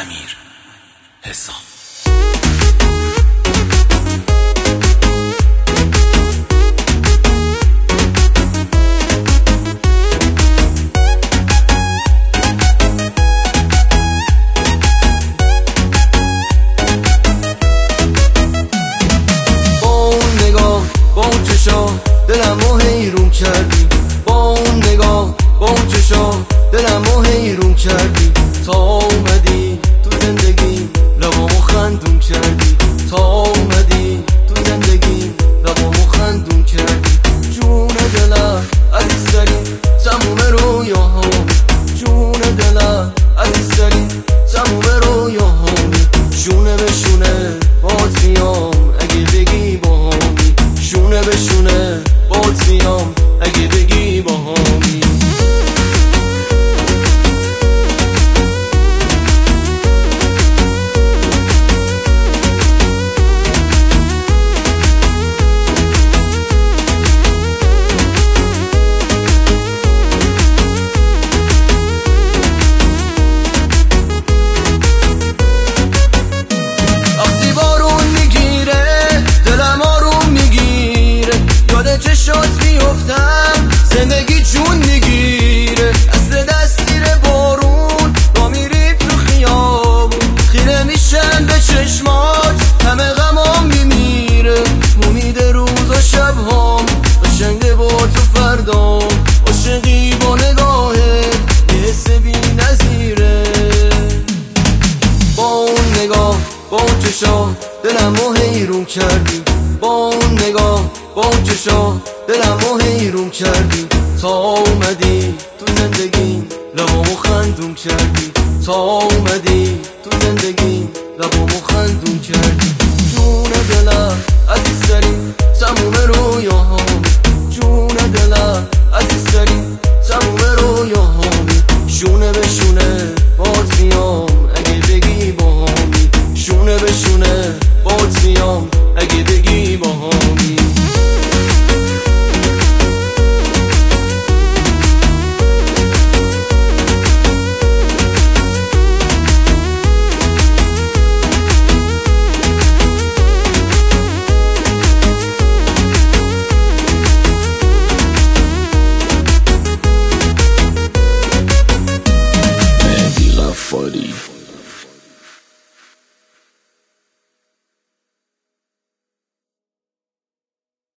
امیر حسام. با اون چشا دلمو حیرون کردی، با اون نگاه با اون چشا دلمو حیرون کردی. تا اومدی تو زندگی لبامو خندون کردی، تا اومدی تو زندگی لبامو خندون کردی. جون دلم عزیزترین تموم رویاهام، جون دلم عزیزترین تموم رویاهام. شونه به شونه باهات میام اگه بگی باهامی، شونه به شونه باهات میام اگه بگی باهامی. چشات میفتم زندگی جون میگیره، اصل دستیر بارون با میریم تو خیابون. خیره میشن به چشمات همه غمام میمیره، امید روز و شبهام قشنگه با تو فردام. عاشقی با نگاهت یه حس بی نظیره، با اون نگاه با اون چشا دلمو حیرون کردی، با اون نگاه با اون چشا دلمو حیرون کردی. تا اومدی تو زندگی لبامو خندون کردی، تا اومدی تو زندگی لبامو خندون کردی. جون دلم عزیزترین تموم رویاهام، جون دلم عزیزترین تموم رویاهام. شونه به شونه باهات میام اگه بگی باهامی، شونه به شونه باهات میام اگه بگی باهامی.